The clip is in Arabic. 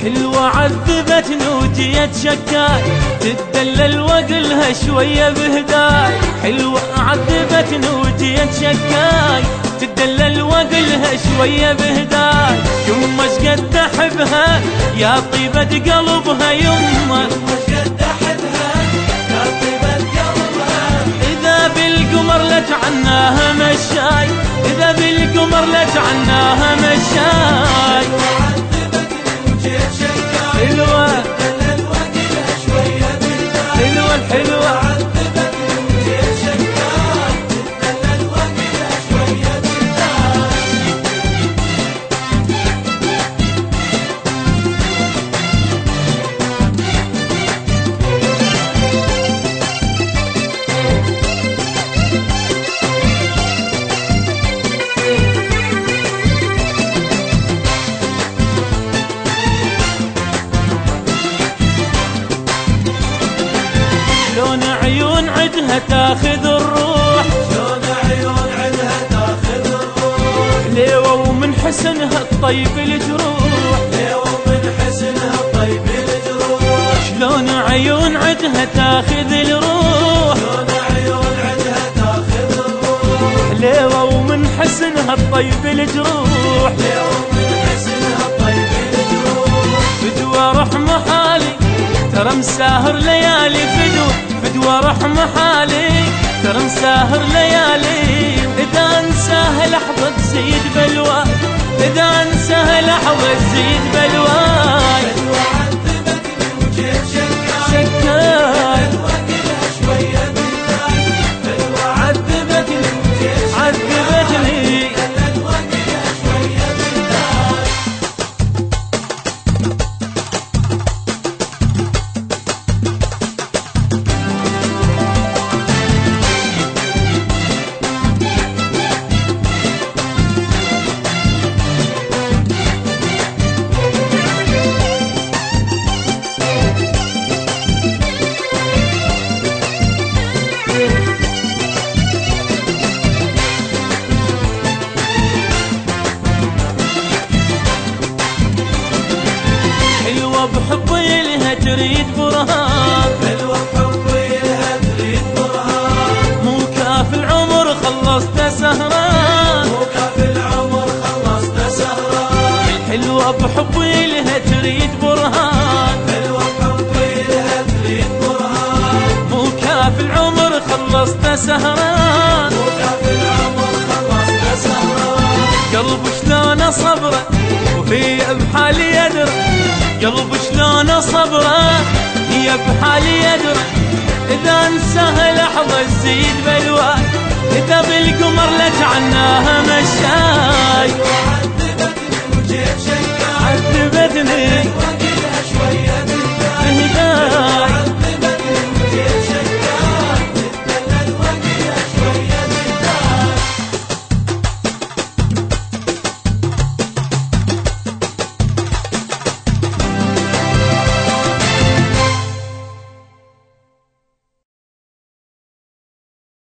حلوة عذبتني وجيت شكاي، تدلل وقلها شوية بهداي. حلوة عذبتني وجيت شكاي، تدلل وقلها شوية بهداي. يما شقد احبها يا طيبة قلبها، يما شقد احبها يا طيبة قلبها. اذا بالقمر لجعناها مشاي، اذا بالقمر لجعناها مشاي. حلوة حلوة الحلوة شلون عيون عدها تاخذ الروح، شلون عيون عدها تاخذ الروح. ليوة ومن حسنها الطيب الجروح، ليوة ومن حسنها الطيب الجروح. شلون عيون عدها تاخذ الروح، شلون عيون عدها تاخذ الروح. ليوة ومن حسنها الطيب الجروح، ليوة ومن حسنها الطيب الجروح. فدوى رحمة حالي ترى مساهر ليالي، فدوى رحمة حالي ترى مساهر ليالي. إذا انساها لحظة تزيد بلوى، إذا انساها لحظة تزيد بلواي. حلوة عذبتني وجيت شكاي، شكاي حلوة كلها شوية بهداي. حلوة عذبتني وجيت شكاي، عذبتني. حلوة كلها شوية بهداي. حلوة بحبي لها تريد برهان، حلوة بحبي لها تريد برهان. مو كاف العمر خلصت سهران، مو كاف العمر خلصت سهران. حلوة بحبي لها تريد برهان، حلوة بحبي لها تريد برهان. مو كاف العمر خلصت سهران. مو كاف العمر خلصت سهران. قلب شلون صبره وهي بحالي يدري، قلب شلون صبره هي بحالي يدري. إذا انساها لحظة تزيد بلواي، إذا بالقمر لجعناها مشاي.